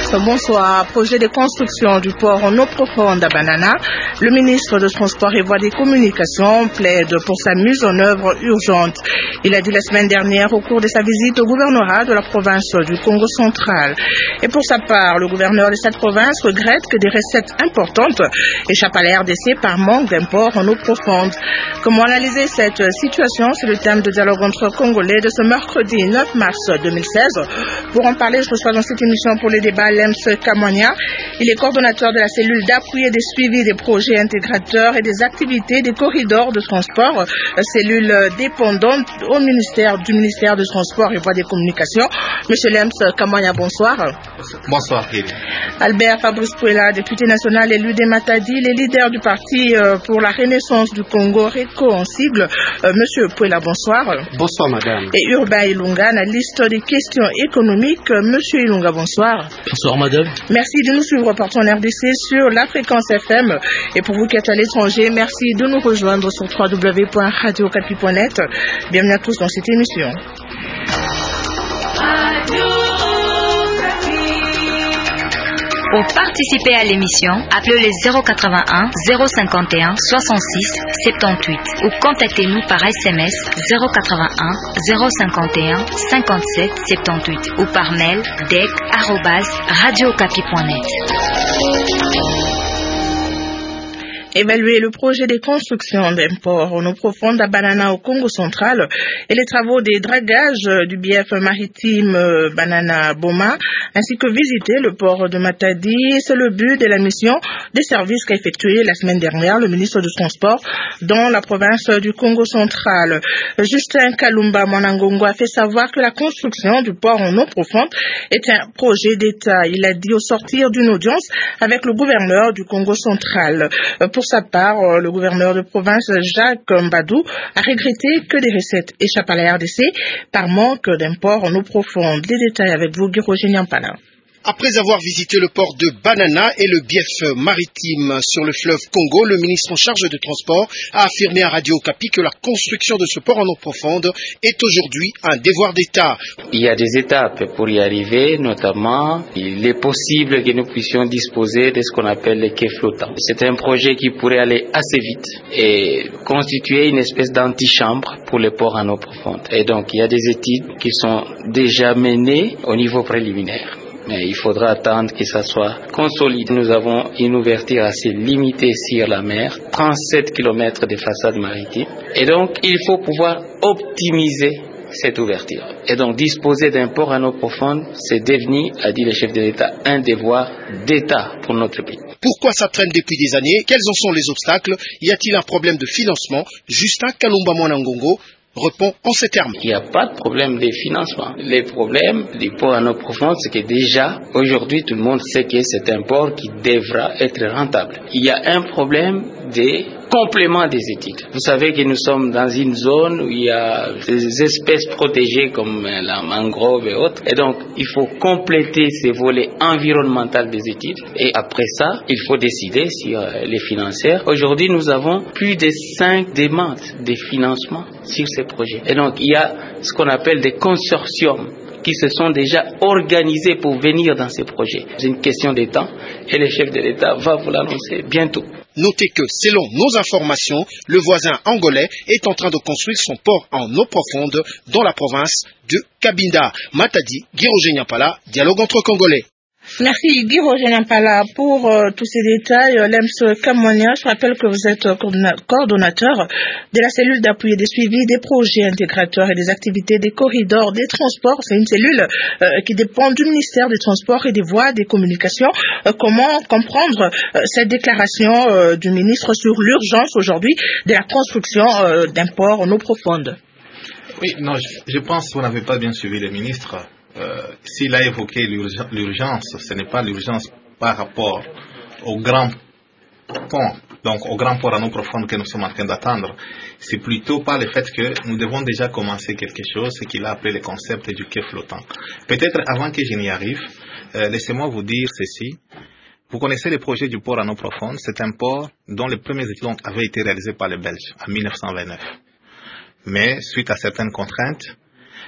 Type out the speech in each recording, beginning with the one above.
bonsoir. Projet de construction du port en eau profonde à Banana. Le ministre des Transports et Voies des Communications plaide pour sa mise en œuvre urgente. Il a dit la semaine dernière au cours de sa visite au gouvernorat de la province du Congo central. Et pour sa part, le gouverneur de cette province regrette que des recettes importantes échappent à la RDC par manque d'import en eau profonde. Comment analyser cette situation? C'est le thème de dialogue entre Congolais de ce mercredi 9 mars 2016. Pour en parler, je reçois dans cette émission pour les débats Lems Kamwania. Il est coordonnateur de la cellule d'appui et de suivi des projets intégrateurs et des activités des corridors de transport, cellule dépendante du ministère des Transports et Voies des Communications. Monsieur Lems Kamwania, bonsoir. Bonsoir, Kelly. Albert Fabrice Pouela, député national élu des Matadi, les leaders du parti pour la renaissance du Congo, RECO en sigle. Monsieur Pouela, bonsoir. Bonsoir, madame. Et Urbain Ilunga, analyste des questions économiques. Monsieur Ilunga, bonsoir. Bonsoir, madame. Merci de nous suivre partout en RDC sur la fréquence FM. Et pour vous qui êtes à l'étranger, merci de nous rejoindre sur www.radiocapi.net. Bienvenue à tous dans cette émission. Pour participer à l'émission, appelez les 081 051 66 78 ou contactez-nous par SMS 081 051 57 78 ou par mail dec@radiocapi.net. Évaluer le projet de construction d'un port en eau profonde à Banana au Congo central et les travaux des dragages du bief maritime Banana Boma, ainsi que visiter le port de Matadi. C'est le but de la mission des services qu'a effectué la semaine dernière le ministre du Transport dans la province du Congo central. Justin Kalumba Mwanangongo a fait savoir que la construction du port en eau profonde est un projet d'État. Il a dit au sortir d'une audience avec le gouverneur du Congo central. Pour sa part, le gouverneur de province Jacques Mbadou a regretté que des recettes échappent à la RDC par manque d'import en eau profonde. Les détails avec vous, Guy-Roger Nyampala. Après avoir visité le port de Banana et le bief maritime sur le fleuve Congo, le ministre en charge du transport a affirmé à Radio Okapi que la construction de ce port en eau profonde est aujourd'hui un devoir d'État. Il y a des étapes pour y arriver, notamment il est possible que nous puissions disposer de ce qu'on appelle les quais flottants. C'est un projet qui pourrait aller assez vite et constituer une espèce d'antichambre pour les ports en eau profonde. Et donc il y a des études qui sont déjà menées au niveau préliminaire. Mais il faudra attendre que ça soit consolidé. Nous avons une ouverture assez limitée sur la mer, 37 km de façade maritime. Et donc, il faut pouvoir optimiser cette ouverture. Et donc, disposer d'un port en eau profonde, c'est devenu, a dit le chef de l'État, un devoir d'État pour notre pays. Pourquoi ça traîne depuis des années? Quels en sont les obstacles? Y a-t-il un problème de financement? Justin Kalumba Mwanangongo répond en ces termes. Il n'y a pas de problème de financement. Les problèmes du port en eau profonde, c'est que déjà, aujourd'hui, tout le monde sait que c'est un port qui devra être rentable. Il y a un problème des compléments des études. Vous savez que nous sommes dans une zone où il y a des espèces protégées comme la mangrove et autres. Et donc, il faut compléter ces volets environnementaux des études. Et après ça, il faut décider sur les financières. Aujourd'hui, nous avons plus de 5 demandes de financement sur ces projets. Et donc, il y a ce qu'on appelle des consortiums qui se sont déjà organisés pour venir dans ces projets. C'est une question de temps et le chef de l'État va vous l'annoncer bientôt. Notez que, selon nos informations, le voisin angolais est en train de construire son port en eau profonde dans la province de Cabinda. Matadi, Guy-Roger Nyampala, dialogue entre Congolais. Merci Guy-Roger Nyampala pour tous ces détails. Lems Kamwania, je rappelle que vous êtes coordonnateur de la cellule d'appui et de suivi des projets intégrateurs et des activités des corridors des transports. C'est une cellule qui dépend du ministère des Transports et des Voies des Communications. Comment comprendre cette déclaration du ministre sur l'urgence aujourd'hui de la construction d'un port en eau profonde? Oui, non, je pense que vous n'avez pas bien suivi le ministre. S'il a évoqué l'urgence, ce n'est pas l'urgence par rapport au grand pont, donc au grand port en eau profonde que nous sommes en train d'attendre. C'est plutôt par le fait que nous devons déjà commencer quelque chose, ce qu'il a appelé le concept du quai flottant. Peut-être avant que je n'y arrive, laissez-moi vous dire ceci. Vous connaissez le projet du port en eau profonde. C'est un port dont les premiers études avaient été réalisés par les Belges en 1929. Mais suite à certaines contraintes,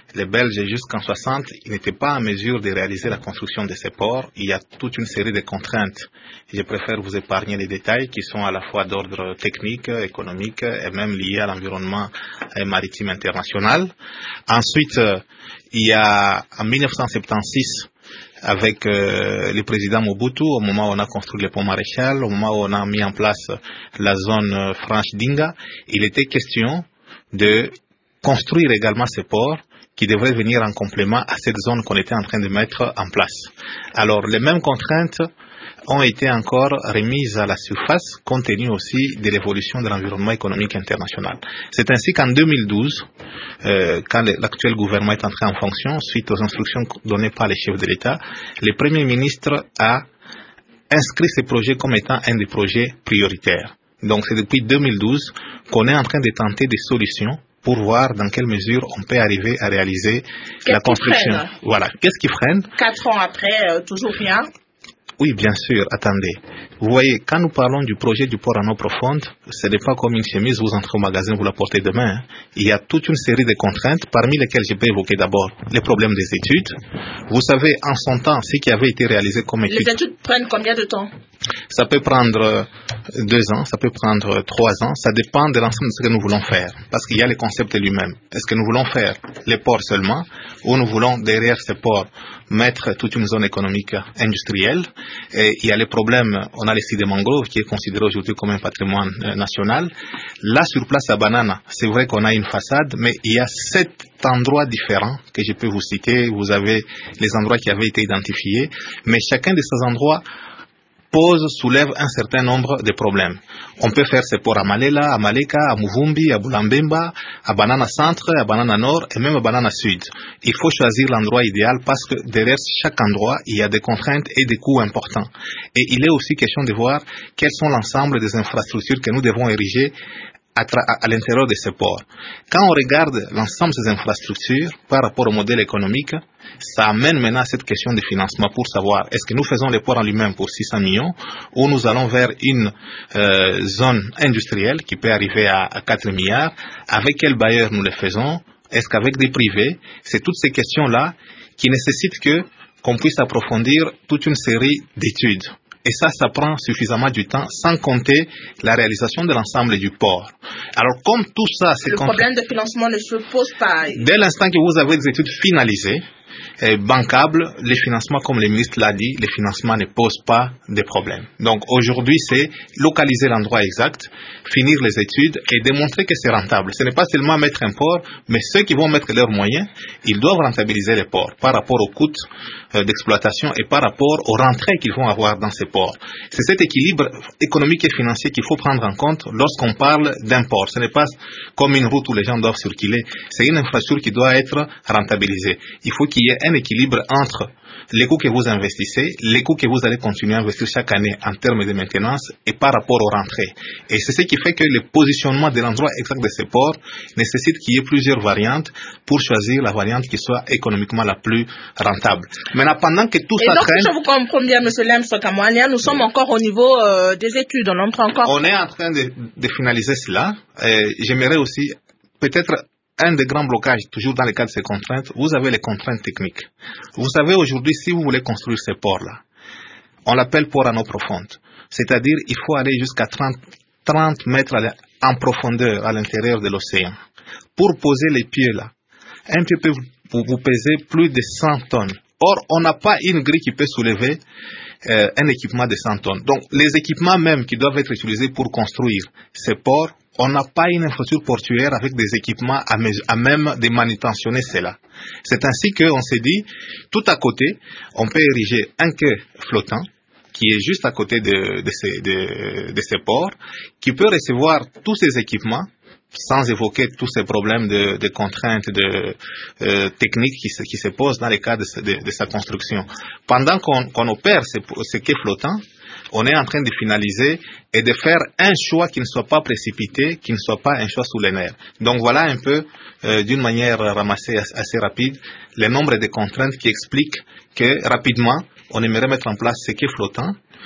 les Belges jusqu'en 60, ils n'étaient pas en mesure de réaliser la construction de ces ports. Il y a toute une série de contraintes. Je préfère vous épargner les détails qui sont à la fois d'ordre technique, économique et même liés à l'environnement maritime international. Ensuite, il y a en 1976, avec le président Mobutu, au moment où on a construit le pont Maréchal, au moment où on a mis en place la zone franche d'Inga, il était question de construire également ces ports qui devraient venir en complément à cette zone qu'on était en train de mettre en place. Alors, les mêmes contraintes ont été encore remises à la surface, compte tenu aussi de l'évolution de l'environnement économique international. C'est ainsi qu'en 2012, quand l'actuel gouvernement est entré en fonction, suite aux instructions données par les chefs de l'État, le Premier ministre a inscrit ces projets comme étant un des projets prioritaires. Donc c'est depuis 2012 qu'on est en train de tenter des solutions pour voir dans quelle mesure on peut arriver à réaliser la construction. Voilà. Qu'est-ce qui freine? 4 ans après, toujours rien. Oui, bien sûr, attendez. Vous voyez, quand nous parlons du projet du port en eau profonde, ce n'est pas comme une chemise, vous entrez au magasin, vous la portez demain. Il y a toute une série de contraintes, parmi lesquelles je peux évoquer d'abord les problèmes des études. Vous savez, en son temps, ce qui avait été réalisé comme études... Les études prennent combien de temps? Ça peut prendre 2 ans, ça peut prendre 3 ans, ça dépend de l'ensemble de ce que nous voulons faire. Parce qu'il y a le concept lui-même. Est-ce que nous voulons faire les ports seulement, ou nous voulons derrière ces ports mettre toute une zone économique industrielle? Et il y a les problèmes, on a les sites de mangroves qui est considéré aujourd'hui comme un patrimoine national. Là, sur place à Banana, c'est vrai qu'on a une façade, mais il y a 7 endroits différents que je peux vous citer. Vous avez les endroits qui avaient été identifiés, mais chacun de ces endroits soulève un certain nombre de problèmes. On peut faire ces ports à Malela, à Maleka, à Muvumbi, à Boulambemba, à Banana Centre, à Banana Nord et même à Banana Sud. Il faut choisir l'endroit idéal parce que derrière chaque endroit, il y a des contraintes et des coûts importants. Et il est aussi question de voir quels sont l'ensemble des infrastructures que nous devons ériger à l'intérieur de ces ports. Quand on regarde l'ensemble de ces infrastructures par rapport au modèle économique, ça amène maintenant à cette question de financement pour savoir est-ce que nous faisons les ports en lui-même pour 600 millions ou nous allons vers une zone industrielle qui peut arriver à 4 milliards. Avec quel bailleur nous le faisons? Est-ce qu'avec des privés? C'est toutes ces questions-là qui nécessitent qu'on puisse approfondir toute une série d'études. Et ça prend suffisamment du temps, sans compter la réalisation de l'ensemble du port. Alors, comme tout ça, c'est... Le problème de financement ne se pose pas. Dès l'instant que vous avez des études finalisées, bancables, les financements, comme le ministre l'a dit, les financements ne posent pas de problème. Donc, aujourd'hui, c'est localiser l'endroit exact, finir les études et démontrer que c'est rentable. Ce n'est pas seulement mettre un port, mais ceux qui vont mettre leurs moyens, ils doivent rentabiliser les ports par rapport aux coûts d'exploitation et par rapport aux rentrées qu'ils vont avoir dans ces ports. C'est cet équilibre économique et financier qu'il faut prendre en compte lorsqu'on parle d'un port. Ce n'est pas comme une route où les gens doivent circuler. C'est une infrastructure qui doit être rentabilisée. Il faut qu'il y ait un équilibre entre les coûts que vous investissez, les coûts que vous allez continuer à investir chaque année en termes de maintenance et par rapport aux rentrées. Et c'est ce qui fait que le positionnement de l'endroit exact de ces ports nécessite qu'il y ait plusieurs variantes pour choisir la variante qui soit économiquement la plus rentable. Maintenant, pendant que tout ça traîne... Et donc, si je vous comprends bien, M. Lemso-Kamwania, nous sommes encore au niveau des études. On est en train de finaliser cela. J'aimerais aussi peut-être... Un des grands blocages, toujours dans le cadre de ces contraintes, vous avez les contraintes techniques. Vous savez, aujourd'hui, si vous voulez construire ces ports-là, on l'appelle port en eau profonde. C'est-à-dire, il faut aller jusqu'à 30 mètres en profondeur à l'intérieur de l'océan. Pour poser les pieds là, un pied peut vous peser plus de 100 tonnes. Or, on n'a pas une grille qui peut soulever un équipement de 100 tonnes. Donc, les équipements même qui doivent être utilisés pour construire ces ports, on n'a pas une infrastructure portuaire avec des équipements à même de manutentionner cela. C'est ainsi qu'on s'est dit, tout à côté, on peut ériger un quai flottant qui est juste à côté de ces ports, qui peut recevoir tous ces équipements sans évoquer tous ces problèmes de contraintes techniques qui se posent dans le cadre de sa construction. Pendant qu'on opère ces quais flottants, on est en train de finaliser et de faire un choix qui ne soit pas précipité, qui ne soit pas un choix sous les nerfs. Donc voilà un peu, d'une manière ramassée assez rapide, le nombre de contraintes qui expliquent que rapidement, on aimerait mettre en place ces quais flottants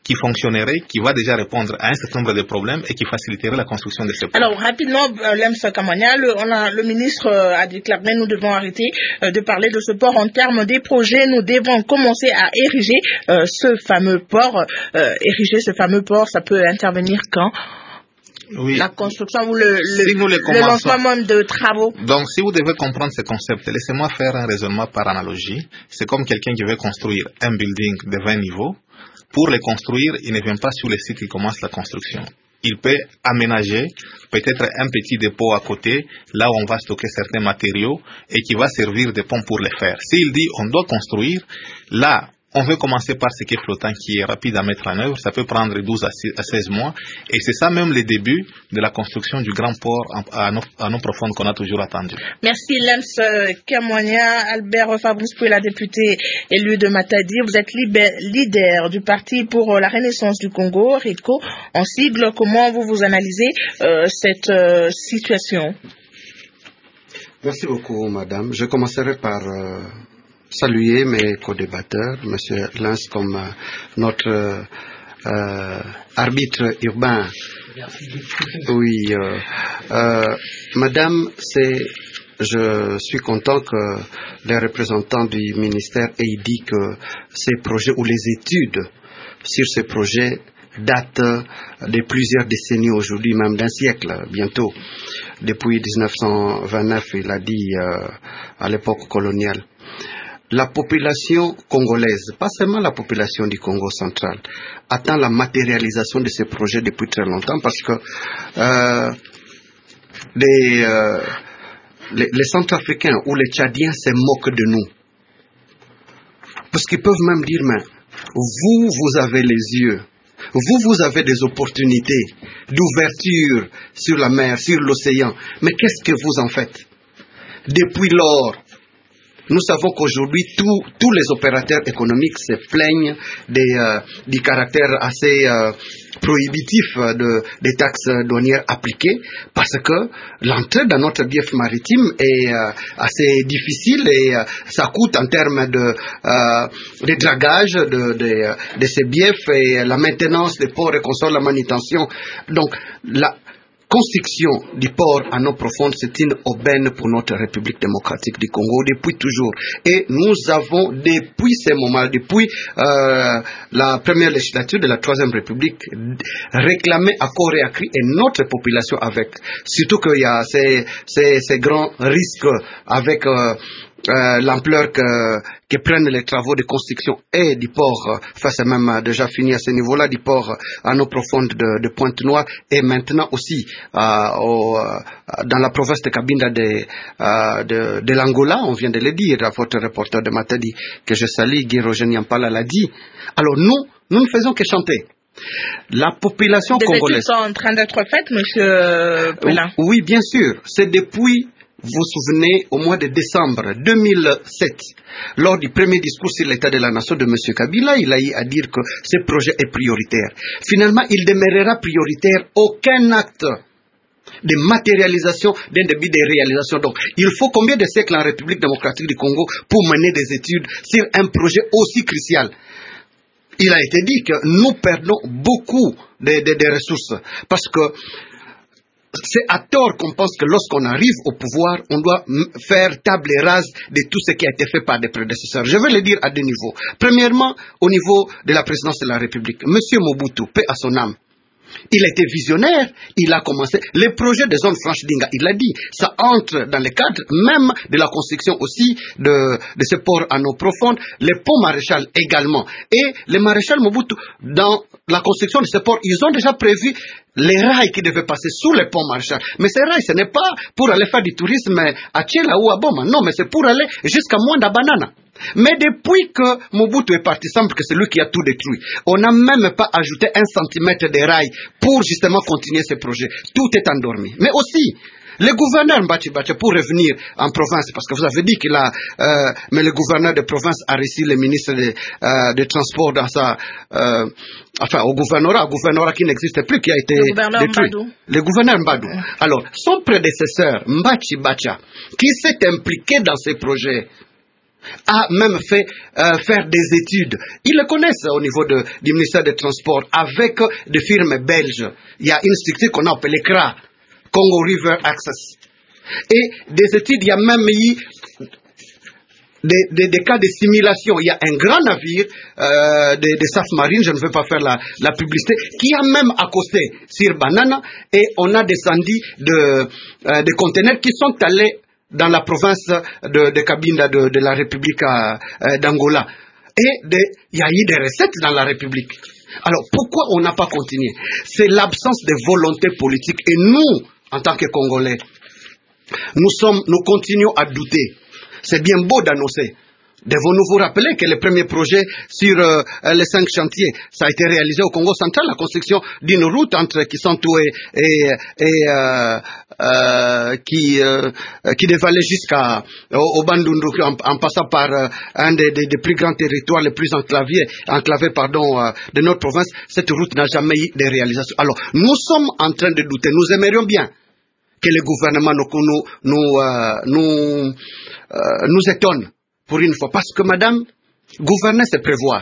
qui fonctionnerait, qui va déjà répondre à un certain nombre de problèmes et qui faciliterait la construction de ces ports. Alors, rapidement, Lems Kamwania, le ministre a déclaré nous devons arrêter de parler de ce port en termes des projets. Nous devons commencer à ériger ce fameux port. Ériger ce fameux port, ça peut intervenir quand? Oui. La construction ou le lancement même de travaux. Donc, si vous devez comprendre ce concept, laissez-moi faire un raisonnement par analogie. C'est comme quelqu'un qui veut construire un building de 20 niveaux. Pour le construire, il ne vient pas sur le site, il commence la construction. Il peut aménager peut-être un petit dépôt à côté, là où on va stocker certains matériaux et qui va servir de pont pour les faire. S'il dit on doit construire, là, on veut commencer par ce qui est flottant, qui est rapide à mettre en œuvre. Ça peut prendre 12 à 16 mois. Et c'est ça même le début de la construction du grand port à nos profondes qu'on a toujours attendu. Merci Lems Kamwania. Albert Fabrice Pouela, député élu de Matadi. Vous êtes leader du Parti pour la Renaissance du Congo, RECO. En sigle, comment vous analysez cette situation? Merci beaucoup, madame. Je commencerai par saluer mes co-débatteurs, M. Lens comme notre arbitre urbain. Oui, madame, je suis content que les représentants du ministère aient dit que ces projets ou les études sur ces projets datent de plusieurs décennies aujourd'hui, même d'un siècle bientôt. Depuis 1929, il a dit à l'époque coloniale. La population congolaise, pas seulement la population du Congo central, attend la matérialisation de ces projets depuis très longtemps parce que les Centrafricains ou les Tchadiens se moquent de nous. Parce qu'ils peuvent même dire, mais vous avez les yeux, vous avez des opportunités d'ouverture sur la mer, sur l'océan, mais qu'est-ce que vous en faites? Depuis lors, nous savons qu'aujourd'hui, tous les opérateurs économiques se plaignent du caractère assez prohibitif des taxes douanières appliquées parce que l'entrée dans notre bief maritime est assez difficile et ça coûte en termes de dragage de ces biefs et la maintenance des ports et consorts, la manutention. Donc, la construction du port à eau profonde, c'est une aubaine pour notre République démocratique du Congo depuis toujours. Et nous avons, depuis ces moments, depuis la première législature de la Troisième République, réclamé à corps et à cri, et notre population avec. Surtout qu'il y a ces grands risques avec l'ampleur que prennent les travaux de construction et du port, enfin c'est même déjà fini à ce niveau-là, du port à eau profonde de Pointe-Noire et maintenant aussi dans la province de Cabinda de l'Angola, on vient de le dire, votre reporter de Matadi que je salue, Guy Roger Nyampala l'a dit. Alors nous ne faisons que chanter. La population congolaise. Des études sont en train d'être faites, monsieur Pouela? Oui, bien sûr. C'est depuis, vous vous souvenez, au mois de décembre 2007, lors du premier discours sur l'état de la nation de M. Kabila, il a eu à dire que ce projet est prioritaire. Finalement, il demeurera prioritaire. Aucun acte de matérialisation d'un début de réalisation. Donc, il faut combien de siècles en République démocratique du Congo pour mener des études sur un projet aussi crucial? Il a été dit que nous perdons beaucoup de ressources parce que c'est à tort qu'on pense que lorsqu'on arrive au pouvoir, on doit faire table rase de tout ce qui a été fait par des prédécesseurs. Je vais le dire à deux niveaux. Premièrement, au niveau de la présidence de la République. Monsieur Mobutu, paix à son âme, il était visionnaire, il a commencé les projets des zones franches d'Inga, il l'a dit, ça entre dans le cadre même de la construction aussi de ce port à eau profonde, les ponts maréchal également. Et les maréchal Mobutu, dans la construction de ce port, ils ont déjà prévu les rails qui devaient passer sous les ponts maréchal. Mais ces rails, ce n'est pas pour aller faire du tourisme à Tchela ou à Boma, non, mais c'est pour aller jusqu'à Mwanda Banana. Mais depuis que Mobutu est parti, semble que c'est lui qui a tout détruit. On n'a même pas ajouté 1 centimètre de rail pour justement continuer ce projet. Tout est endormi. Mais aussi, le gouverneur Mbachi Bacha, pour revenir en province, parce que vous avez dit qu'il a, mais le gouverneur de province a reçu le ministre de Transport dans sa, enfin au gouvernorat qui n'existe plus, qui a été détruit. Le gouverneur Mbadou. Alors, son prédécesseur Mbachi Bacha, qui s'est impliqué dans ces projets, a même fait faire des études. Ils le connaissent au niveau du ministère des Transports avec des firmes belges. Il y a une structure qu'on a appelée CRA, Congo River Access. Et des études, il y a même eu des cas de simulation. Il y a un grand navire de SAF Marine, je ne veux pas faire la publicité, qui a même accosté sur Banana, et on a descendu des conteneurs qui sont allés dans la province de Cabinda de la République d'Angola. Et il y a eu des recettes dans la République. Alors pourquoi on n'a pas continué? C'est l'absence de volonté politique. Et nous, en tant que Congolais, nous continuons à douter. C'est bien beau d'annoncer. Devons-nous vous rappeler que le premier projet sur les 5 chantiers, ça a été réalisé au Congo central, la construction d'une route entre Kisantu qui devait aller jusqu'au Bandundu en passant par un des plus grands territoires, les plus enclavés de notre province. Cette route n'a jamais eu de réalisation. Alors, nous sommes en train de douter. Nous aimerions bien que le gouvernement nous étonne pour une fois. Parce que, madame, gouverner, c'est prévoir.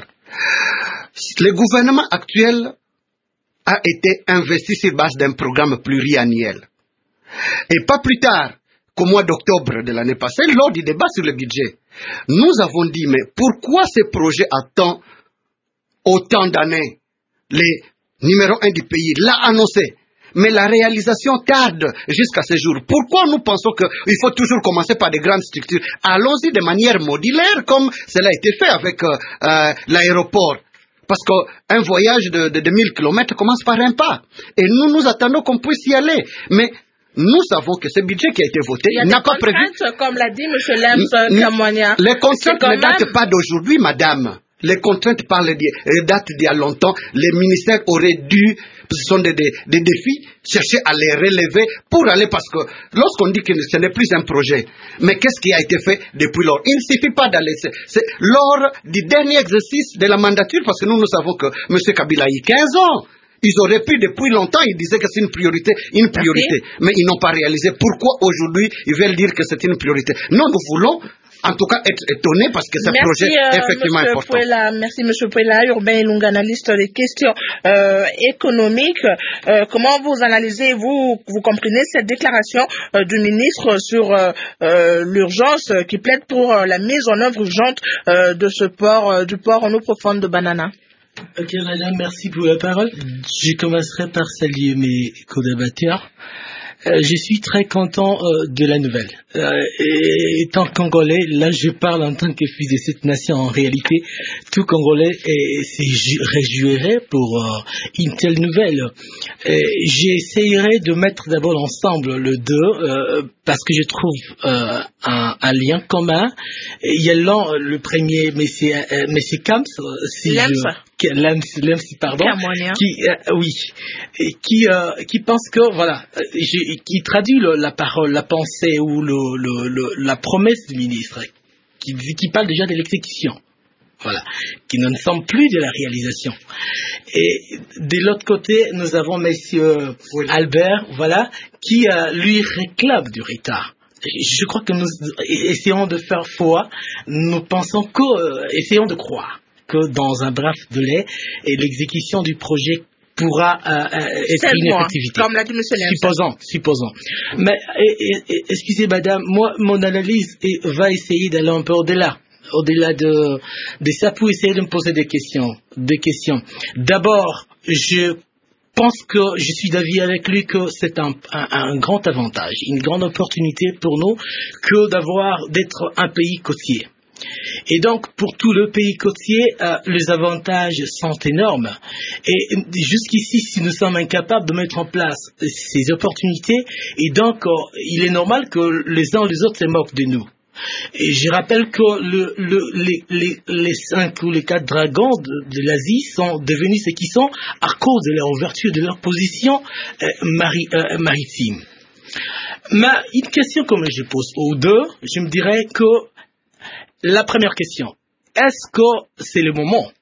Le gouvernement actuel a été investi sur base d'un programme pluriannuel. Et pas plus tard qu'au mois d'octobre de l'année passée, lors du débat sur le budget, nous avons dit, mais pourquoi ce projet attend autant d'années? Le numéro 1 du pays l'a annoncé, mais la réalisation tarde jusqu'à ce jour. Pourquoi nous pensons qu'il faut toujours commencer par des grandes structures? Allons-y de manière modulaire, comme cela a été fait avec l'aéroport. Parce qu'un voyage de 2000 km commence par un pas. Et nous attendons qu'on puisse y aller. Mais nous savons que ce budget qui a été voté n'a pas prévu. Comme l'a dit M. Lems Kamonia. Les contraintes ne datent pas d'aujourd'hui, madame. Les contraintes datent d'il y a longtemps. Les ministères auraient dû, ce sont des défis, chercher à les relever pour aller, parce que lorsqu'on dit que ce n'est plus un projet, mais qu'est-ce qui a été fait depuis lors? Il ne suffit pas d'aller. C'est lors du dernier exercice de la mandature, parce que nous savons que M. Kabila a eu 15 ans. Ils auraient pu depuis longtemps, ils disaient que c'est une priorité, mais ils n'ont pas réalisé. Pourquoi aujourd'hui ils veulent dire que c'est une priorité? Non, nous voulons en tout cas être étonnés parce que ce projet est effectivement important. Merci M. Pouela, Urbain Ilunga, analyste des questions économiques. Comment vous analysez, vous comprenez cette déclaration du ministre sur l'urgence qui plaide pour la mise en œuvre urgente de ce port, du port en eau profonde de Banana? Ok, madame, merci pour la parole. Je commencerai par saluer mes co-débatteurs. Je suis très content de la nouvelle. Et étant Congolais, là je parle en tant que fils de cette nation. En réalité, tout Congolais se réjouirait pour une telle nouvelle. J'essayerai de mettre d'abord ensemble le deux, parce que je trouve un lien commun. Il y a le premier, monsieur Kams, qui pense que voilà, qui traduit la parole, la pensée ou la promesse du ministre, qui parle déjà de l'exécution. Voilà, qui ne semble plus de la réalisation. Et de l'autre côté, nous avons monsieur Albert, voilà, qui lui réclame du retard. Je crois que nous essayons de faire foi, nous pensons essayons de croire que dans un draft de lait, et l'exécution du projet pourra être une effectivité. Comme l'a dit M. Lems. Supposons. Mais, excusez madame, moi, mon analyse va essayer d'aller un peu au-delà de ça pour essayer de me poser des questions. D'abord, je pense que je suis d'avis avec lui que c'est un grand avantage, une grande opportunité pour nous d'être un pays côtier. Et donc, pour tout le pays côtier, les avantages sont énormes. Et jusqu'ici, si nous sommes incapables de mettre en place ces opportunités, et donc, il est normal que les uns les autres se moquent de nous. Et je rappelle que les 5 ou les 4 dragons de l'Asie sont devenus ce qu'ils sont à cause de leur ouverture, de leur position maritime. Mais une question que je pose aux deux, je me dirais que la première question, est-ce que c'est le moment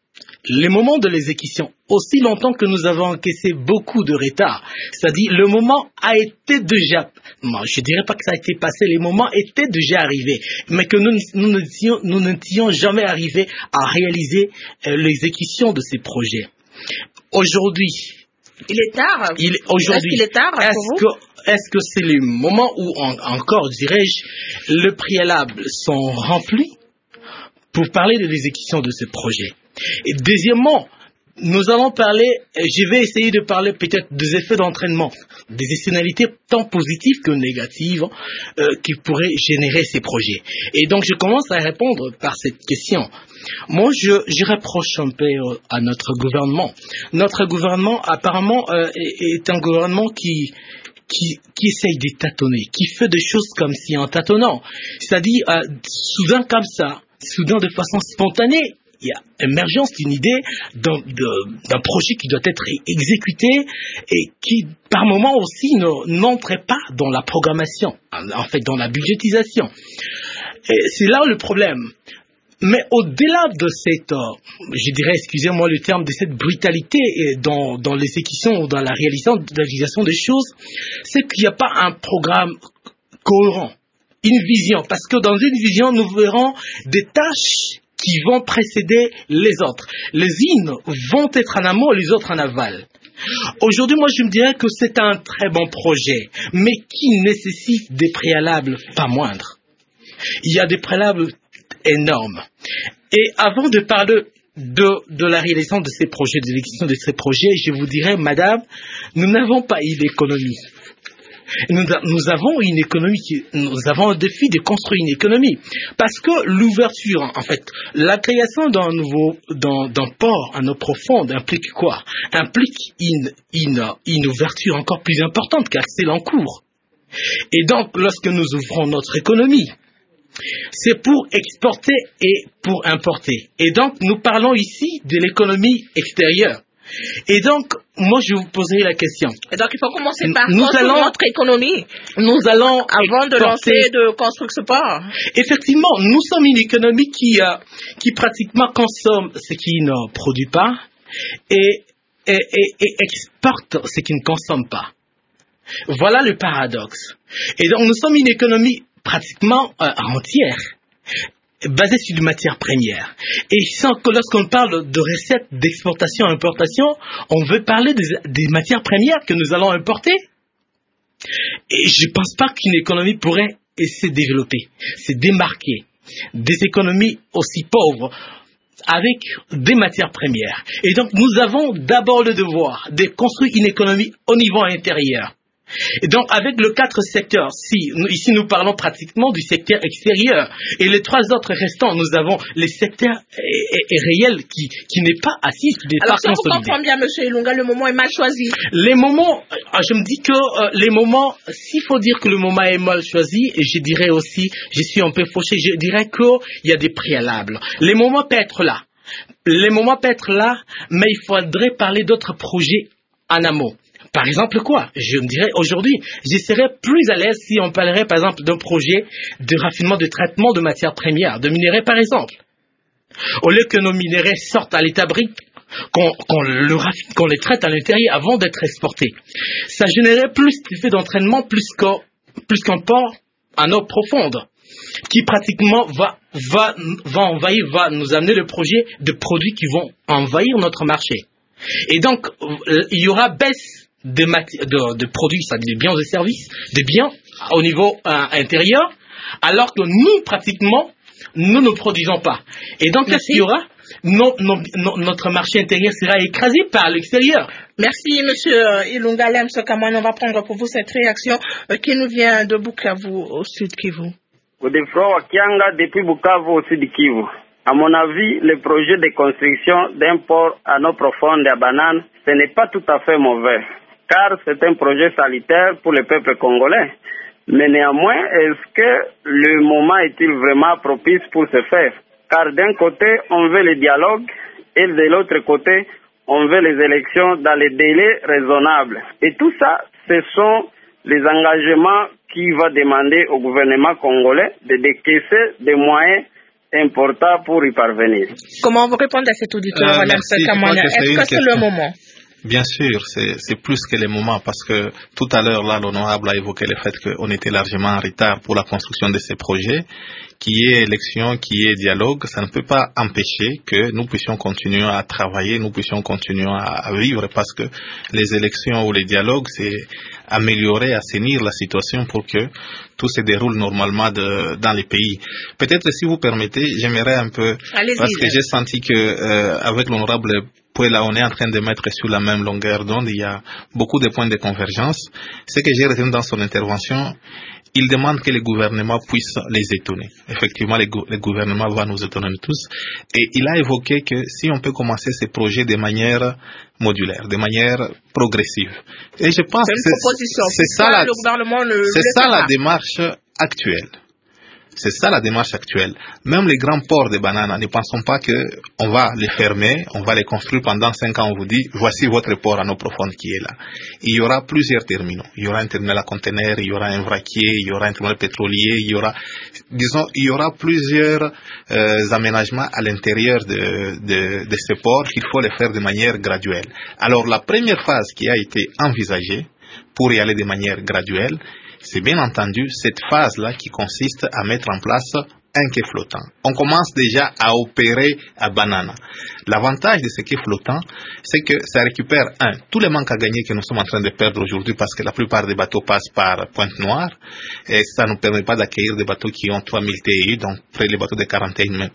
le moment de l'exécution, aussi longtemps que nous avons encaissé beaucoup de retard, c'est-à-dire le moment a été déjà, je dirais pas que ça a été passé, les moments étaient déjà arrivés, mais que nous n'étions jamais arrivés à réaliser l'exécution de ces projets. Aujourd'hui, il est tard. Aujourd'hui, est-ce qu'il est tard pour vous? Est-ce que c'est le moment où encore, dirais-je, le préalable sont remplis pour parler de l'exécution de ce projet? Et deuxièmement, nous allons parler, je vais essayer de parler peut-être des effets d'entraînement, des externalités tant positives que négatives qui pourraient générer ces projets. Et donc, je commence à répondre par cette question. Moi, je reproche un peu à notre gouvernement. Notre gouvernement, apparemment, est un gouvernement qui essaye de tâtonner, qui fait des choses comme si en tâtonnant. C'est-à-dire, soudain comme ça, soudain de façon spontanée, il y a émergence d'une idée d'un projet qui doit être exécuté et qui, par moment aussi, n'entrait pas dans la programmation, en fait, dans la budgétisation. Et c'est là le problème. Mais au-delà de cette, je dirais, excusez-moi le terme, de cette brutalité dans l'exécution ou dans la réalisation des choses, c'est qu'il n'y a pas un programme cohérent, une vision. Parce que dans une vision, nous verrons des tâches qui vont précéder les autres. Les unes vont être en amont et les autres en aval. Aujourd'hui, moi, je me dirais que c'est un très bon projet, mais qui nécessite des préalables pas moindres. Il y a des préalables énormes. Et avant de parler de la réalisation de ces projets, de l'exécution de ces projets, je vous dirais, madame, nous n'avons pas eu d'économie. Nous avons une économie, nous avons un défi de construire une économie. Parce que l'ouverture, en fait, la création d'un port en eau profonde implique quoi? Implique une ouverture encore plus importante car c'est l'encours. Et donc, lorsque nous ouvrons notre économie, c'est pour exporter et pour importer. Et donc, nous parlons ici de l'économie extérieure. Et donc, moi, je vous poserai la question. Et donc, il faut commencer par construire notre économie. Nous allons avant de lancer de construire ce port. Effectivement, nous sommes une économie qui pratiquement consomme ce qui ne produit pas et exporte ce qui ne consomme pas. Voilà le paradoxe. Et donc, nous sommes une économie pratiquement entière, basée sur des matières premières. Et sans que lorsqu'on parle de recettes d'exportation-importation, on veut parler des matières premières que nous allons importer. Et je ne pense pas qu'une économie pourrait se développer, se démarquer des économies aussi pauvres avec des matières premières. Et donc, nous avons d'abord le devoir de construire une économie au niveau intérieur. Et donc, avec les 4 secteurs, ici nous parlons pratiquement du secteur extérieur, et les 3 autres restants, nous avons les secteurs réels qui n'est pas assis sur des parts consolidées. Alors, si on comprend bien, M. Ilunga, le moment est mal choisi. Les moments, je me dis que les moments, s'il faut dire que le moment est mal choisi, et je dirais aussi, je suis un peu fauché, je dirais qu'il y a des préalables. Les moments peuvent être là. Mais il faudrait parler d'autres projets en amont. Par exemple quoi? Je me dirais aujourd'hui, je serais plus à l'aise si on parlerait par exemple d'un projet de raffinement de traitement de matières premières, de minerais par exemple. Au lieu que nos minerais sortent à l'état brut, qu'on les traite à l'intérieur avant d'être exportés. Ça générerait plus d'effet d'entraînement plus qu'un port en eau profonde, qui pratiquement va nous amener le projet de produits qui vont envahir notre marché. Et donc, il y aura baisse de produits, c'est-à-dire des biens et services, des biens au niveau intérieur, alors que nous, pratiquement, nous ne produisons pas. Et donc, qu'est-ce qu'il y aura? Notre marché intérieur sera écrasé par l'extérieur. Merci, M. Ilunga Lemse Kamane. On va prendre pour vous cette réaction qui nous vient de Bukavu, au sud Kivu. Godefroy Wakianga, depuis Bukavu, au sud Kivu. À mon avis, le projet de construction d'un port à eau profonde à Banane, ce n'est pas tout à fait mauvais, car c'est un projet salutaire pour le peuple congolais. Mais néanmoins, est-ce que le moment est-il vraiment propice pour ce faire? Car d'un côté, on veut le dialogue, et de l'autre côté, on veut les élections dans les délais raisonnables. Et tout ça, ce sont les engagements qui vont demander au gouvernement congolais de décaisser des moyens important pour y parvenir. Comment vous répondez à cet auditeur, Est-ce que c'est le moment? Bien sûr, c'est plus que le moment parce que tout à l'heure, là, l'honorable a évoqué le fait qu'on était largement en retard pour la construction de ces projets. Qui est élection, qui est dialogue, ça ne peut pas empêcher que nous puissions continuer à travailler, nous puissions continuer à vivre parce que les élections ou les dialogues, c'est améliorer, assainir la situation pour que tout se déroule normalement dans les pays. Peut-être, si vous permettez, j'aimerais un peu, parce que j'ai senti que avec l'honorable Puela, on est en train de mettre sur la même longueur d'onde, il y a beaucoup de points de convergence. Ce que j'ai retenu dans son intervention, il demande que le gouvernement puisse les étonner. Effectivement, le gouvernement va nous étonner tous. Et il a évoqué que si on peut commencer ces projets de manière modulaire, de manière progressive. Et je pense que c'est ça la démarche actuelle. C'est ça la démarche actuelle. Même les grands ports de bananes, ne pensons pas qu'on va les fermer, on va les construire pendant 5 ans, on vous dit, voici votre port à eau profonde qui est là. Il y aura plusieurs terminaux. Il y aura un terminal à conteneurs, il y aura un vraquier, il y aura un terminal pétrolier, il y aura plusieurs aménagements à l'intérieur de ces ports qu'il faut les faire de manière graduelle. Alors, la première phase qui a été envisagée pour y aller de manière graduelle, c'est bien entendu cette phase-là qui consiste à mettre en place un quai flottant. On commence déjà à opérer à Banana. L'avantage de ce quai flottant, c'est que ça récupère, tous les manques à gagner que nous sommes en train de perdre aujourd'hui parce que la plupart des bateaux passent par Pointe-Noire et ça ne nous permet pas d'accueillir des bateaux qui ont 3000 TEU, donc près des bateaux de 41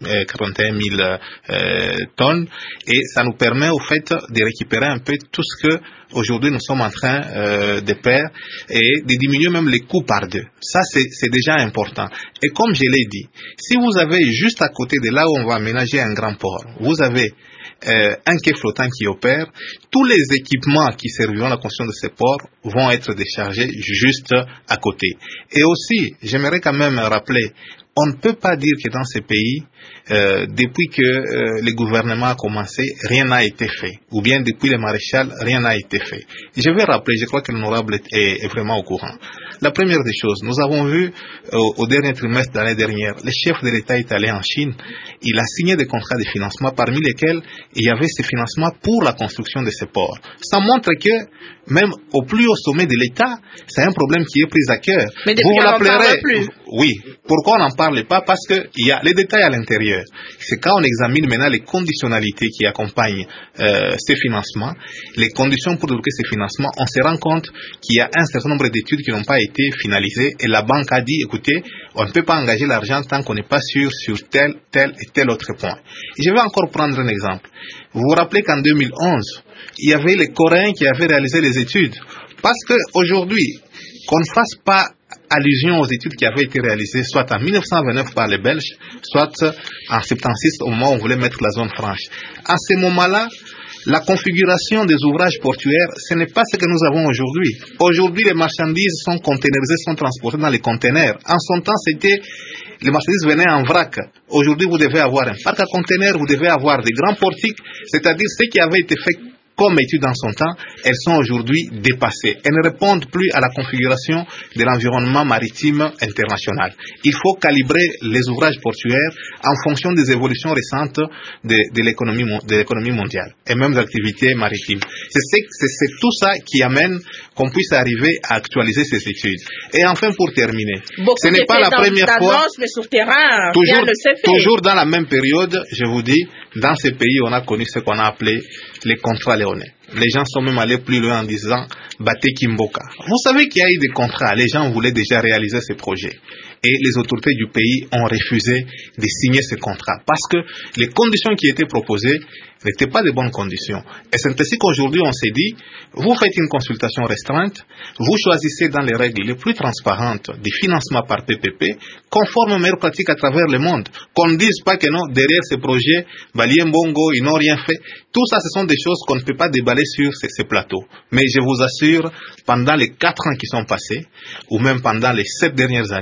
000 tonnes, et ça nous permet au fait de récupérer un peu tout ce que aujourd'hui nous sommes en train de perdre et de diminuer même les coûts par deux. Ça c'est déjà important. Et comme je l'ai dit, si vous avez juste à côté de là où on va aménager un grand port, vous avez un quai flottant qui opère, tous les équipements qui serviront à la construction de ces ports vont être déchargés juste à côté. Et aussi, j'aimerais quand même rappeler, on ne peut pas dire que dans ces pays, depuis que le gouvernement a commencé, rien n'a été fait. Ou bien depuis le maréchal, rien n'a été fait. Je vais rappeler, je crois que l'honorable est vraiment au courant. La première des choses, nous avons vu au dernier trimestre de l'année dernière, le chef de l'État est allé en Chine, il a signé des contrats de financement parmi lesquels il y avait ces financements pour la construction de ces ports. Ça montre que même au plus haut sommet de l'État, c'est un problème qui est pris à cœur. Mais depuis on n'en parle plus. Oui. Pourquoi on n'en parle pas? Parce qu'il y a les détails à l'intérieur. C'est quand on examine maintenant les conditionnalités qui accompagnent ces financements, les conditions pour développer ces financements, on se rend compte qu'il y a un certain nombre d'études qui n'ont pas été finalisées et la banque a dit, écoutez, on ne peut pas engager l'argent tant qu'on n'est pas sûr sur tel et tel autre point. Et je vais encore prendre un exemple. Vous vous rappelez qu'en 2011, il y avait les Coréens qui avaient réalisé les études. Parce qu'aujourd'hui, qu'on ne fasse pas allusion aux études qui avaient été réalisées soit en 1929 par les Belges, soit en 76 au moment où on voulait mettre la zone franche. À ce moment-là, la configuration des ouvrages portuaires, ce n'est pas ce que nous avons aujourd'hui. Aujourd'hui, les marchandises sont containerisées, sont transportées dans les containers. En son temps, les marchandises venaient en vrac. Aujourd'hui, vous devez avoir un parc à containers, vous devez avoir des grands portiques, c'est-à-dire ce qui avait été fait comme études dans son temps, elles sont aujourd'hui dépassées. Elles ne répondent plus à la configuration de l'environnement maritime international. Il faut calibrer les ouvrages portuaires en fonction des évolutions récentes de l'économie mondiale et même des activités maritimes. C'est tout ça qui amène qu'on puisse arriver à actualiser ces études. Et enfin, pour terminer, ce n'est pas la première fois, mais sur terrain, toujours dans la même période, je vous dis, dans ces pays, on a connu ce qu'on a appelé les contrats léonais. Les gens sont même allés plus loin en disant Bate Kimboka. Vous savez qu'il y a eu des contrats, les gens voulaient déjà réaliser ces projets. Et les autorités du pays ont refusé de signer ces contrats parce que les conditions qui étaient proposées n'étaient pas de bonnes conditions. Et c'est ainsi qu'aujourd'hui on s'est dit, vous faites une consultation restreinte, vous choisissez dans les règles les plus transparentes des financements par PPP, conformes aux meilleures pratiques à travers le monde. Qu'on ne dise pas que non, derrière ces projets, Balien Bongo, ils n'ont rien fait. Tout ça, ce sont des choses qu'on ne peut pas déballer sur ces plateaux. Mais je vous assure, pendant les 4 ans qui sont passés, ou même pendant les 7 dernières années,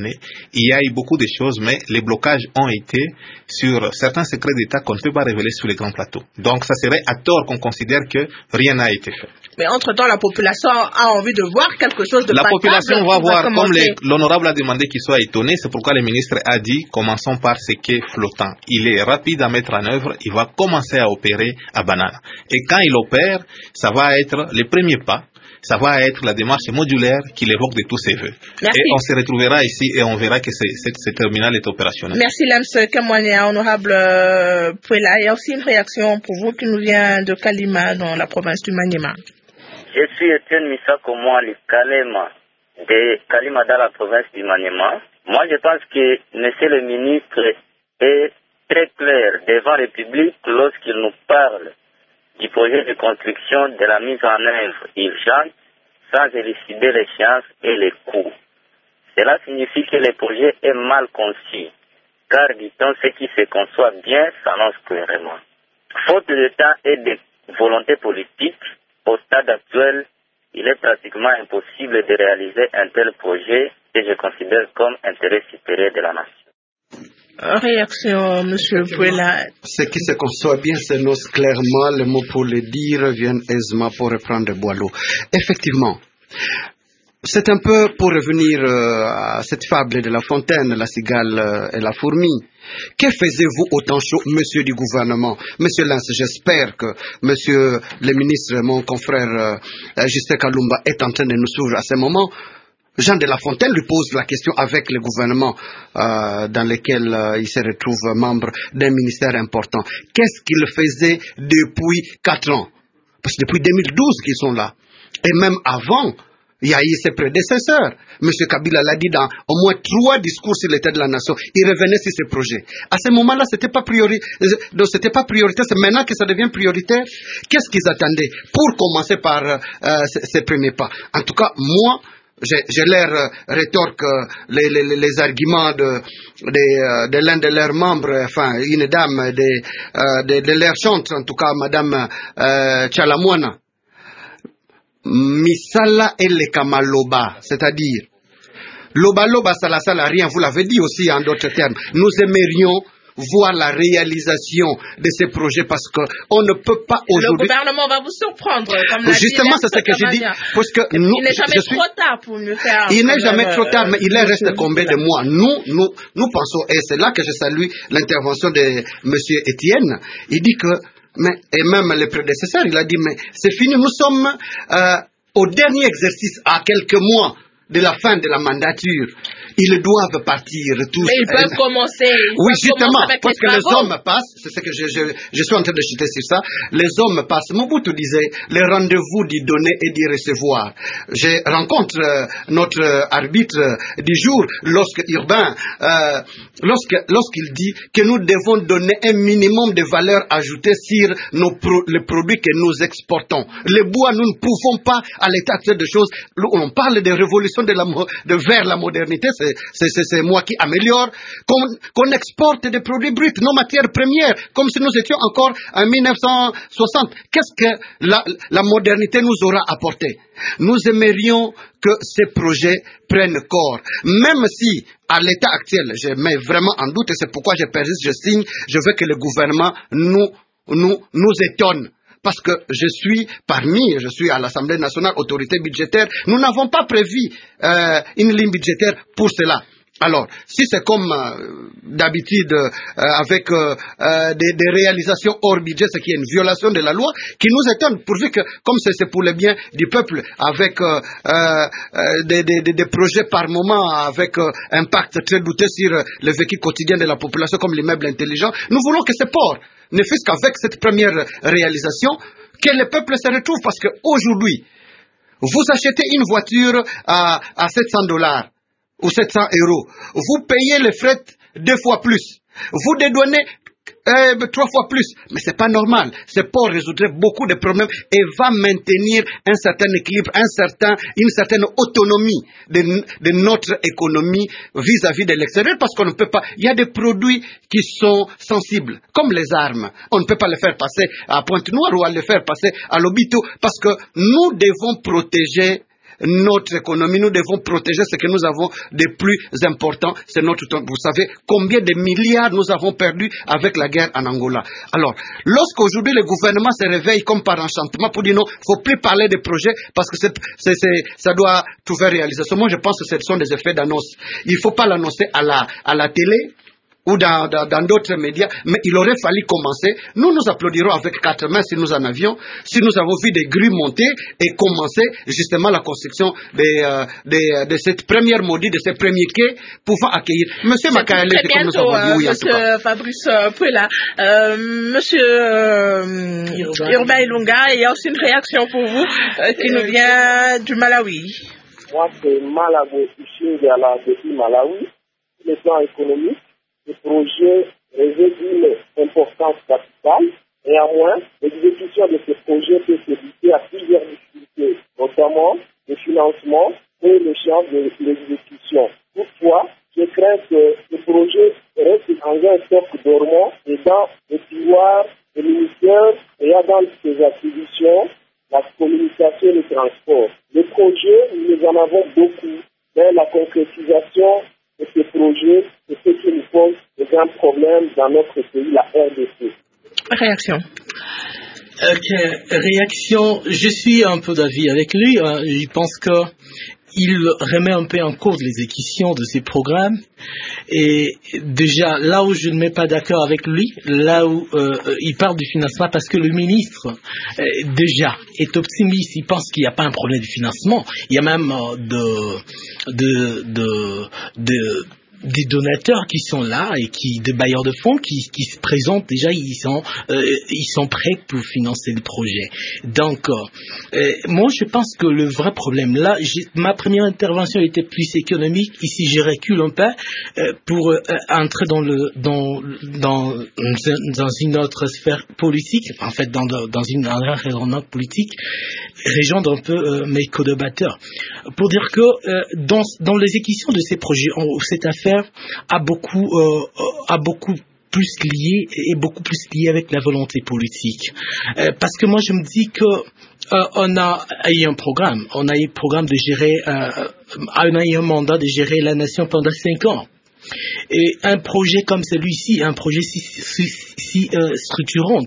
il y a eu beaucoup de choses, mais les blocages ont été sur certains secrets d'État qu'on ne peut pas révéler sur les grands plateaux. Donc ça serait à tort qu'on considère que rien n'a été fait. Mais entre-temps, la population a envie de voir quelque chose de palpable. La population va voir, comme l'honorable a demandé qu'il soit étonné, c'est pourquoi le ministre a dit, commençons par ce qui est flottant. Il est rapide à mettre en œuvre, il va commencer à opérer à Banana. Et quand il opère, ça va être le premier pas. Ça va être la démarche modulaire qu'il évoque de tous ses voeux. Merci. Et on se retrouvera ici et on verra que ce terminal est opérationnel. Merci Lance Kamwania, honorable Puela. Il y a aussi une réaction pour vous qui nous vient de Kalima dans la province du Maniema. Je suis Etienne Misako Mwali Kalema de Kalima dans la province du Maniema. Moi je pense que monsieur le ministre est très clair devant le public lorsqu'il nous parle du projet de construction de la mise en œuvre urgente sans élucider les chances et les coûts. Cela signifie que le projet est mal conçu, car dit-on ce qui se conçoit bien s'annonce clairement. Faute de temps et de volonté politique, au stade actuel, il est pratiquement impossible de réaliser un tel projet que je considère comme intérêt supérieur de la nation. Réaction, monsieur Puela. Ce qui se conçoit bien s'énonce clairement, les mots pour le dire viennent aisément pour reprendre Boileau. Effectivement, c'est un peu pour revenir à cette fable de La Fontaine, la cigale et la fourmi. Que faisiez-vous autant chaud, monsieur du gouvernement? Monsieur Lance, j'espère que monsieur le ministre, mon confrère Justin Kalumba, est en train de nous suivre à ce moment. Jean de La Fontaine lui pose la question avec le gouvernement dans lequel il se retrouve membre d'un ministère important. Qu'est-ce qu'il faisait depuis 4 ans? Parce que depuis 2012 qu'ils sont là. Et même avant, il y a eu ses prédécesseurs. M. Kabila l'a dit dans au moins 3 discours sur l'état de la nation. Il revenait sur ces projets. À ce moment-là, c'était pas prioritaire. C'est maintenant que ça devient prioritaire. Qu'est-ce qu'ils attendaient pour commencer par ces premiers pas? En tout cas, moi, j'ai l'air rétorque les arguments de l'un de leurs membres, enfin une dame de leur chante, en tout cas Madame Chalamwana. Misala ele kamaloba, c'est-à-dire loba loba sala sala rien, vous l'avez dit aussi en d'autres termes. Nous aimerions voir la réalisation de ces projets parce qu'on ne peut pas aujourd'hui... Le gouvernement va vous surprendre, comme l'a justement, c'est ce que je dis. Parce que il n'est jamais trop tard pour nous faire... Il n'est jamais trop tard, mais il reste combien de mois? Nous pensons, et c'est là que je salue l'intervention de M. Etienne, il dit que, et même les prédécesseurs, il a dit, mais c'est fini, nous sommes au dernier exercice, à quelques mois de la fin de la mandature. Ils doivent partir tous. Mais ils peuvent commencer. Oui, justement, parce que les hommes passent, c'est ce que je suis en train de citer sur ça, les hommes passent. Mobutu disait, les rendez-vous d'y donner et d'y recevoir. Je rencontre notre arbitre du jour, lorsqu'il dit que nous devons donner un minimum de valeur ajoutée sur les produits que nous exportons. Les bois, nous ne pouvons pas, à l'état actuel de choses, on parle de révolution vers la modernité, c'est moi qui améliore, qu'on exporte des produits bruts, nos matières premières, comme si nous étions encore en 1960. Qu'est-ce que la modernité nous aura apporté? Nous aimerions que ces projets prennent corps, même si à l'état actuel, je mets vraiment en doute, et c'est pourquoi je persiste, je signe, je veux que le gouvernement nous étonne. Parce que je suis à l'Assemblée nationale, autorité budgétaire, nous n'avons pas prévu une ligne budgétaire pour cela. Alors, si c'est comme d'habitude avec des réalisations hors budget, ce qui est une violation de la loi, qui nous étonne, pourvu que, comme c'est pour le bien du peuple, avec des projets par moment, avec un impact très douteux sur le vécu quotidien de la population, comme l'immeuble intelligent, nous voulons que ce port ne fût qu'avec cette première réalisation, que le peuple se retrouve, parce qu'aujourd'hui, vous achetez une voiture à $700 ou 700 €, vous payez les frais 2 fois plus, vous dédouanez 3 fois plus, mais c'est pas normal. Ce port résoudrait beaucoup de problèmes et va maintenir un certain équilibre, une certaine autonomie de notre économie vis-à-vis de l'extérieur, parce qu'on ne peut pas. Il y a des produits qui sont sensibles, comme les armes. On ne peut pas les faire passer à Pointe-Noire ou les faire passer à Lobito, parce que nous devons protéger notre économie, nous devons protéger ce que nous avons de plus important, c'est notre temps. Vous savez combien de milliards nous avons perdu avec la guerre en Angola. Alors, lorsqu'aujourd'hui le gouvernement se réveille comme par enchantement pour dire non, il ne faut plus parler de projets parce que ça doit tout faire réaliser. Moi, je pense que ce sont des effets d'annonce. Il ne faut pas l'annoncer à la télé ou dans d'autres médias, mais il aurait fallu commencer. Nous applaudirons avec 4 mains si nous en avions, si nous avons vu des grues monter et commencer justement la construction de cette première maudite, de ces premiers quais pouvant accueillir. Monsieur Makaele, comme nous avons dit, oui, en tout cas. Monsieur Fabrice Pouela, Monsieur Urbain Ilunga, il y a aussi une réaction pour vous qui nous vient du Malawi. Moi, c'est Malawi, depuis Malawi, le plan économique. Le projet revêt une importance capitale. Néanmoins, l'exécution de ce projet peut se limiter à plusieurs difficultés, notamment le financement et l'échéance de l'exécution. Toutefois, je crains que ce projet reste en un stock dormant et dans le tiroir des ministères et dans ses attributions, la communication et le transport. Les projets, nous en avons beaucoup, mais la concrétisation de ces projets, c'est ce qui nous pose de grands problèmes dans notre pays, la RDC. Réaction. Réaction, je suis un peu d'avis avec lui. Je pense qu'il remet un peu en cause l'exécution de ces programmes. Et déjà, là où je ne mets pas d'accord avec lui, là où il parle du financement, parce que le ministre, déjà, est optimiste, il pense qu'il n'y a pas un problème de financement. Il y a même des donateurs qui sont là et des bailleurs de fonds qui se présentent déjà, ils sont prêts pour financer le projet. Donc, moi je pense que le vrai problème là, ma première intervention était plus économique. Ici, je recule un peu pour entrer dans une autre sphère politique, en fait dans un raisonnement politique, rejoindre un peu mes co-débatteurs pour dire que dans l'exécution de ces projets, cette affaire a beaucoup plus lié avec la volonté politique. Parce que moi je me dis que on a eu un programme, de gérer, on a eu un mandat de gérer la nation pendant 5 ans. Et un projet comme celui-ci, un projet si structurant,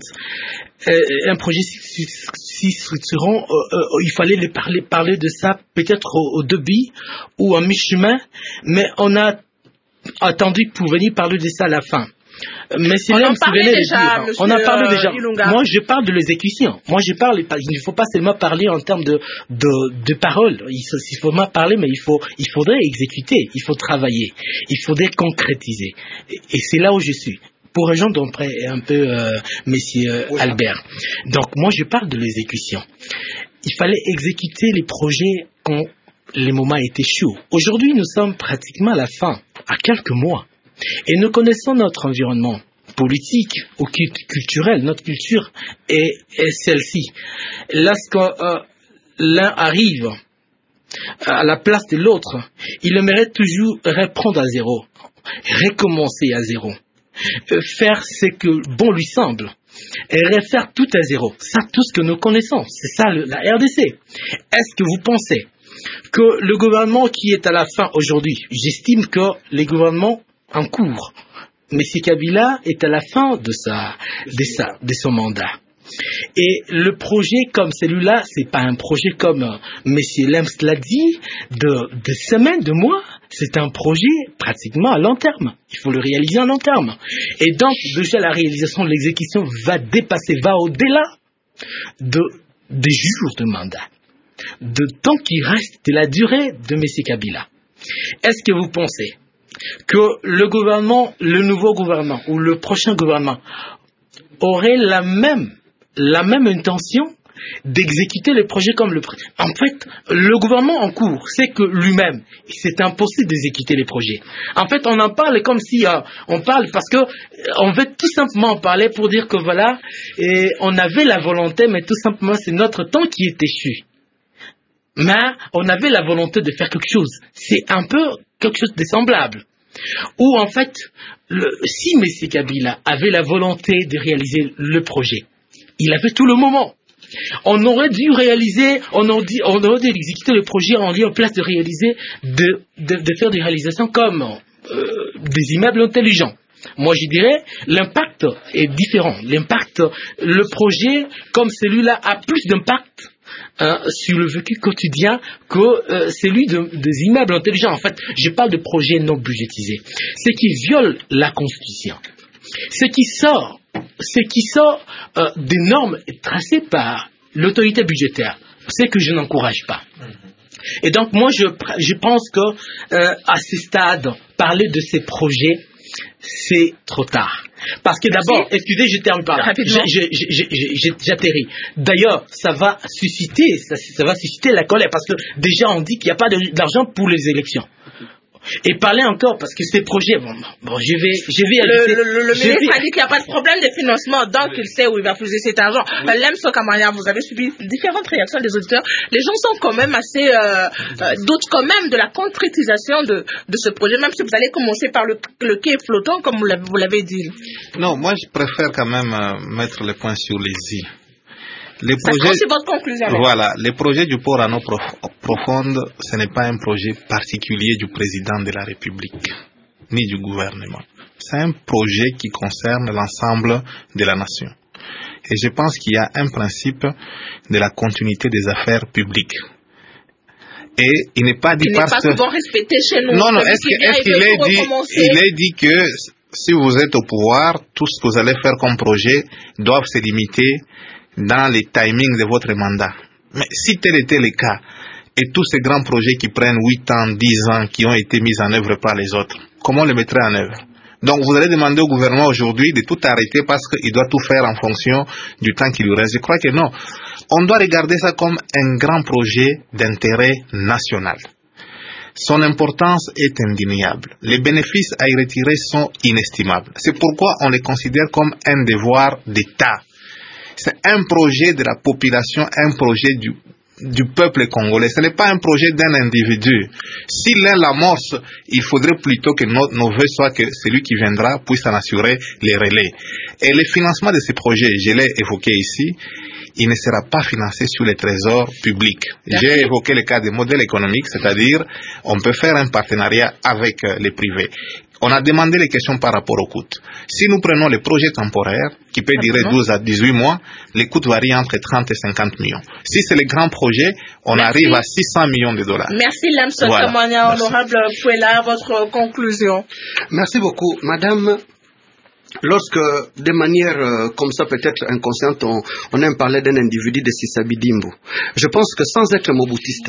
il fallait parler de ça peut-être au début ou en mi-chemin, mais on a attendu pour venir parler de ça à la fin. Mais c'est là, on en parle déjà. Moi, je parle de l'exécution. Il ne faut pas seulement parler en termes de paroles. Il faut pas parler, mais il faudrait exécuter, il faut travailler, il faudrait concrétiser. Et c'est là où je suis. Pour rejoindre un peu Monsieur Albert. Donc, moi, je parle de l'exécution. Il fallait exécuter les projets quand les moments étaient chauds. Aujourd'hui, nous sommes pratiquement à la fin, à quelques mois. Et nous connaissons notre environnement politique ou culturel, notre culture est celle-ci. Lorsque l'un arrive à la place de l'autre, il aimerait toujours reprendre à zéro, recommencer à zéro, faire ce que bon lui semble, et refaire tout à zéro. Ça, tout ce que nous connaissons, c'est ça la RDC. Est-ce que vous pensez que le gouvernement qui est à la fin aujourd'hui, j'estime que les gouvernements en cours, M. Kabila est à la fin de son mandat. Et le projet comme celui-là, c'est pas un projet comme M. Lems l'a dit, de semaines, de mois. C'est un projet pratiquement à long terme. Il faut le réaliser à long terme. Et donc, déjà, la réalisation de l'exécution va au-delà des jours de mandat, de temps qui reste de la durée de M. Kabila. Est-ce que vous pensez que le nouveau gouvernement ou le prochain gouvernement aurait la même intention d'exécuter les projets comme le président? En fait, le gouvernement en cours sait que lui-même, c'est impossible d'exécuter les projets. En fait, on en parle comme si on parle parce que on veut tout simplement en parler pour dire que voilà, et on avait la volonté, mais tout simplement c'est notre temps qui est échu. Mais on avait la volonté de faire quelque chose. C'est un peu quelque chose de semblable. Ou en fait, si M. Kabila avait la volonté de réaliser le projet, il avait tout le moment. On aurait dû réaliser, on aurait dû exécuter le projet en lieu en place de réaliser, de faire des réalisations comme des immeubles intelligents. Moi, je dirais, l'impact est différent. Le projet, comme celui-là, a plus d'impact sur le vécu quotidien que celui des immeubles intelligents. En fait, je parle de projets non budgétisés. Ce qui viole la Constitution. Ce qui sort des normes tracées par l'autorité budgétaire. C'est que je n'encourage pas. Et donc, moi, je pense que à ce stade, parler de ces projets, c'est trop tard. Parce que d'abord, excusez, je termine par là. J'atterris. D'ailleurs, ça va susciter la colère parce que déjà on dit qu'il n'y a pas d'argent pour les élections. Et parler encore, parce que ces projets, bon, je vais ajouter. Le ministre a dit qu'il n'y a pas de problème de financement, donc il sait où il va puiser cet argent. Lemso Kamanya, vous avez subi différentes réactions des auditeurs. Les gens sont quand même assez, doutent quand même de la concrétisation de ce projet, même si vous allez commencer par le quai flottant, comme vous l'avez dit. Non, moi je préfère quand même mettre le point sur les îles. C'est votre conclusion. Voilà, le projet du port en eau profonde, ce n'est pas un projet particulier du président de la République, ni du gouvernement. C'est un projet qui concerne l'ensemble de la nation. Et je pense qu'il y a un principe de la continuité des affaires publiques. Et il n'est pas dit parce que... Il n'est pas souvent respecté chez nous. Non, il est dit que si vous êtes au pouvoir, tout ce que vous allez faire comme projet doit se limiter dans les timings de votre mandat. Mais si tel était le cas, et tous ces grands projets qui prennent 8 ans, 10 ans, qui ont été mis en œuvre par les autres, comment on les mettrait en œuvre? Donc vous allez demander au gouvernement aujourd'hui de tout arrêter parce qu'il doit tout faire en fonction du temps qui lui reste. Je crois que non. On doit regarder ça comme un grand projet d'intérêt national. Son importance est indéniable. Les bénéfices à y retirer sont inestimables. C'est pourquoi on les considère comme un devoir d'État. C'est un projet de la population, un projet du peuple congolais. Ce n'est pas un projet d'un individu. Si l'un l'amorce, il faudrait plutôt que nos vœux soient que celui qui viendra puisse en assurer les relais. Et le financement de ces projets, je l'ai évoqué ici, il ne sera pas financé sur les trésors publics. J'ai évoqué le cas des modèles économiques, c'est-à-dire on peut faire un partenariat avec les privés. On a demandé les questions par rapport au coût. Si nous prenons les projets temporaires, qui peuvent durer 12 à 18 mois, les coûts varient entre 30 et 50 millions. Si c'est les grands projets, on arrive à 600 millions de dollars. Merci, Lemso Kamanya, honorable Pouela, votre conclusion. Merci beaucoup. Madame, lorsque, de manière comme ça peut-être inconsciente, on aime parler d'un individu de Sisabi Dimbu, je pense que sans être moboutiste,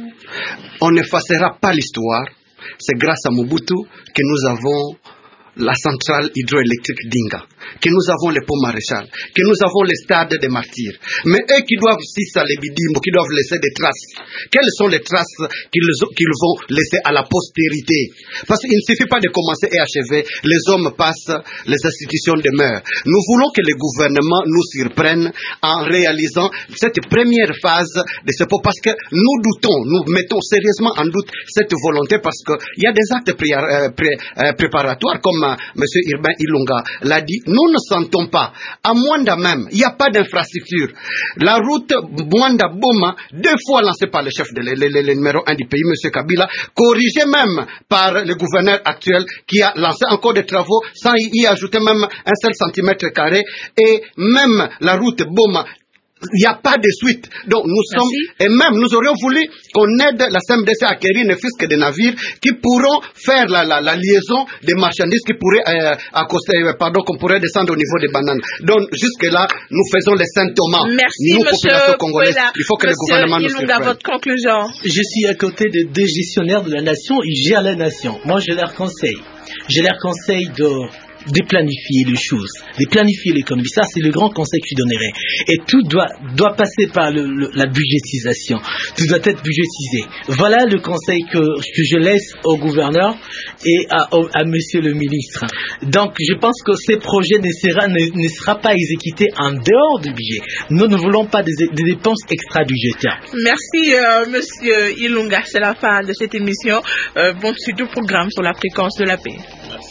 on n'effacera pas l'histoire. C'est grâce à Mobutu que nous avons la centrale hydroélectrique d'Inga, que nous avons les ponts maréchal, que nous avons les stades des martyrs. Mais eux qui doivent, si ça les bidimbo, qui doivent laisser des traces, quelles sont les traces qu'ils vont laisser à la postérité? Parce qu'il ne suffit pas de commencer et achever, les hommes passent, les institutions demeurent. Nous voulons que le gouvernement nous surprenne en réalisant cette première phase de ce pot, parce que nous doutons, nous mettons sérieusement en doute cette volonté, parce qu'il y a des actes préparatoires, comme M. Urbain Ilunga l'a dit, nous ne sentons pas. À Mwanda même, il n'y a pas d'infrastructure. La route Mwanda-Boma, 2 fois lancée par le chef de le numéro 1 du pays, M. Kabila, corrigée même par le gouverneur actuel qui a lancé encore des travaux sans y ajouter même un seul centimètre carré. Et même la route Boma, il n'y a pas de suite. Donc nous sommes, et même nous aurions voulu qu'on aide la CMDC à acquérir ne fût-ce que des navires qui pourront faire la liaison des marchandises qui pourraient qu'on pourrait descendre au niveau des bananes. Donc jusque-là, nous faisons les Saint Thomas. Merci, nous, population congolaise, il faut que le gouvernement nous surprenne. Votre conclusion. Je suis à côté des deux gestionnaires de la nation, ils gèrent la nation. Moi, je leur conseille de planifier les choses, de planifier l'économie. Ça, c'est le grand conseil que je donnerais. Et tout doit passer par la budgétisation. Tout doit être budgétisé. Voilà le conseil que je laisse au gouverneur et à monsieur le ministre. Donc, je pense que ces projets ne sera pas exécutés en dehors du budget. Nous ne voulons pas des dépenses extra-budgétaires. Merci, monsieur Ilunga. C'est la fin de cette émission. Bon, c'est du programme sur la fréquence de la paix. Merci.